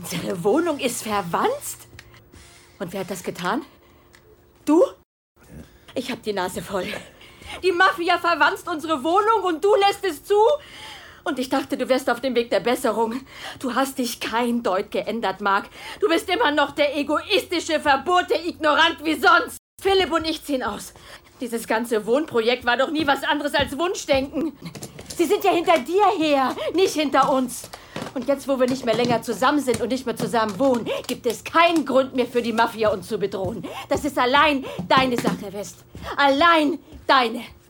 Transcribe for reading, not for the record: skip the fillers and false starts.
Unsere Wohnung ist verwanzt? Und wer hat das getan? Du? Ich hab die Nase voll. Die Mafia verwanzt unsere Wohnung und du lässt es zu? Und ich dachte, du wärst auf dem Weg der Besserung. Du hast dich kein Deut geändert, Mark. Du bist immer noch der egoistische, verbohrte Ignorant wie sonst. Philipp und ich ziehen aus. Dieses ganze Wohnprojekt war doch nie was anderes als Wunschdenken. Sie sind ja hinter dir her, nicht hinter uns. Und jetzt, wo wir nicht mehr länger zusammen sind und nicht mehr zusammen wohnen, gibt es keinen Grund mehr für die Mafia, uns zu bedrohen. Das ist allein deine Sache, West. Allein deine.